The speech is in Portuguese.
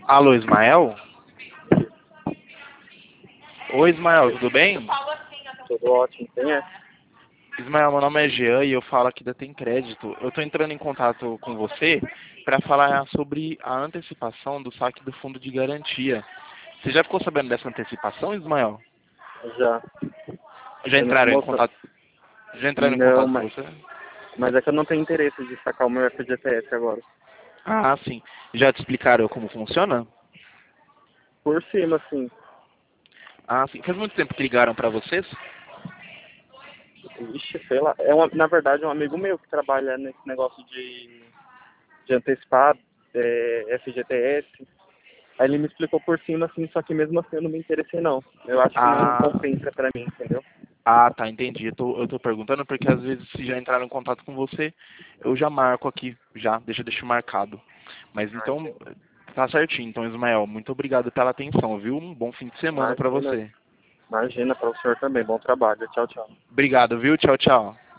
Alô, Ismael? Oi, Ismael, tudo bem? Tudo ótimo, quem é? Ismael, meu nome é Jean e eu falo aqui da Tem Crédito. Eu estou entrando em contato com você para falar sobre a antecipação do saque do fundo de garantia. Você já ficou sabendo dessa antecipação, Ismael? Já. Já Eu não- entraram em Moça, contato? Já entraram em não, contato com mas, você? mas é que eu não tenho interesse de sacar o meu FGTS agora. Ah, sim. Já te explicaram como funciona? Por cima, assim, Ah, sim. Faz muito tempo que ligaram para vocês? ixi, sei lá. Na verdade, é um amigo meu que trabalha nesse negócio de antecipar FGTS. Aí ele me explicou por cima, assim, só que mesmo assim eu não me interessei, não. Eu acho que não Ah, compensa pra mim, entendeu? tá, entendi. Eu tô perguntando porque às vezes se já entraram em contato com você, eu já marco aqui, já, deixo marcado. Mas Ah, então, entendi. tá certinho. Então, Ismael, muito obrigado pela atenção, viu? Um bom fim de semana pra Imagina, você. imagina, para o senhor também. Bom trabalho. Tchau, tchau. Obrigado, viu? Tchau, tchau.